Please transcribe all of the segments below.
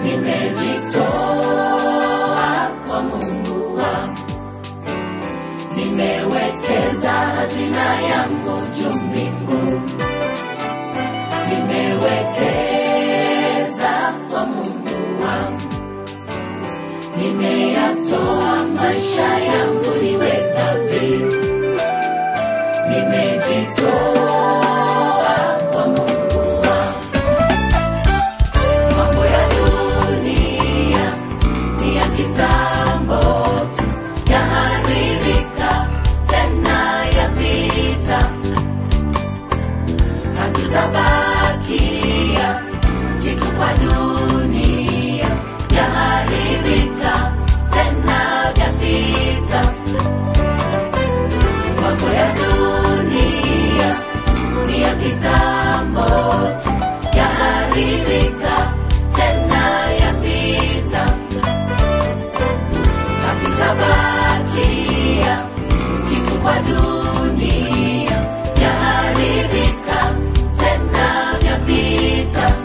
nimejitoa kwa Mungu wangu, nimewekeza hazina yangu juu mbinguni, nimewekeza kwa Mungu wangu, nimeyatoa maisha yangu niwe dhabihu, nimejitoa kwa Mungu wangu. Mambo ya dunia ni ya kitambo tu, yaharibika tena yapita, hakitabakia kitu kwa dunia, yaharibika tena yapita. Mambo ya dunia ni ya kitambo tu, yaharibika tena yapita, hakitabakia kitu kwa dunia, yaharibika tena yapita.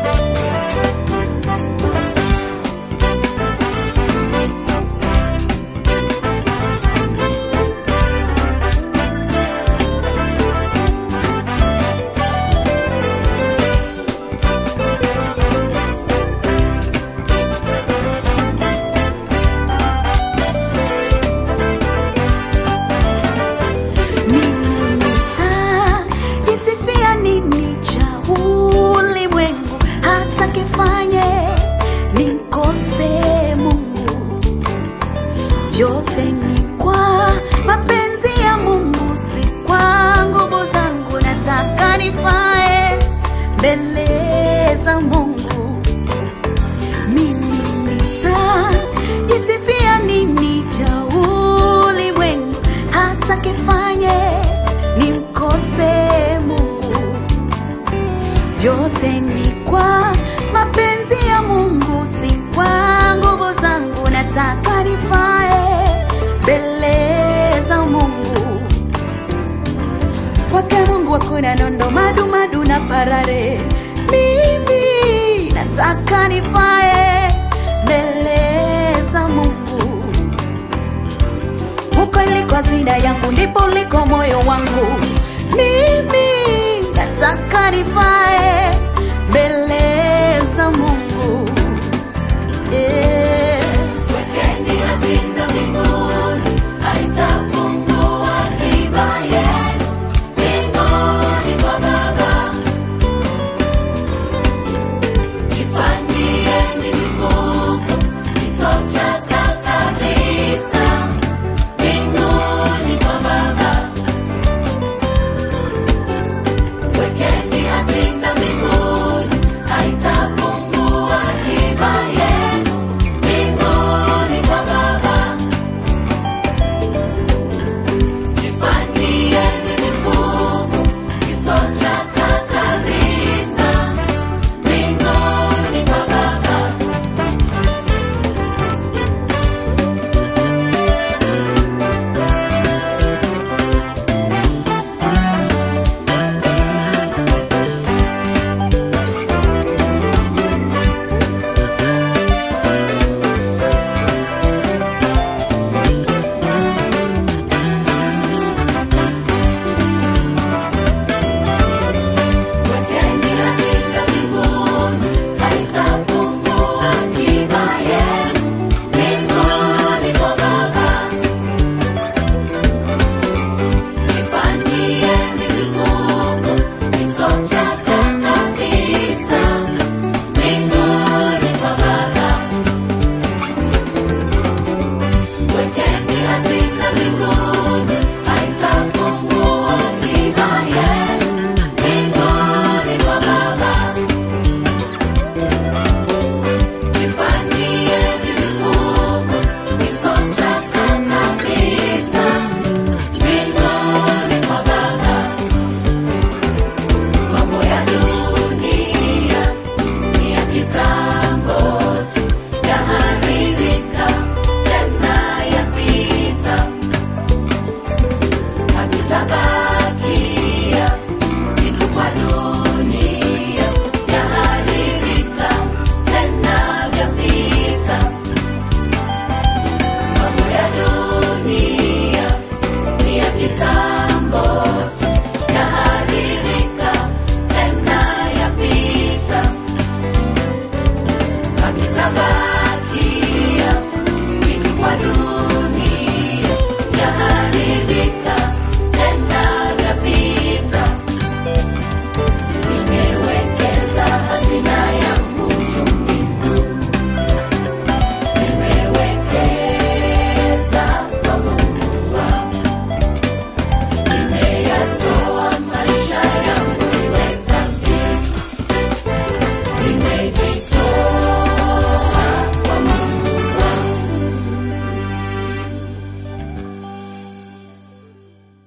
Yote ni kwa mapenzi ya Mungu, si kwa nguvu zangu. Nataka nifae mbele za Mungu. Mimi nitajisifia nini cha ulimwengu, hata kifanye nimkose Mungu. Yote ni kwa mapenzi ya Mungu, si kwa nguvu zangu. Nataka nifae mbele za Mungu. Kwake Mungu hakuna nondo, madu na parare. Mimi nataka nifae mbele za Mungu. Huko iliko hazina yangu, ndipo uliko moyo wangu. Mimi nataka nifae mbele za Mungu.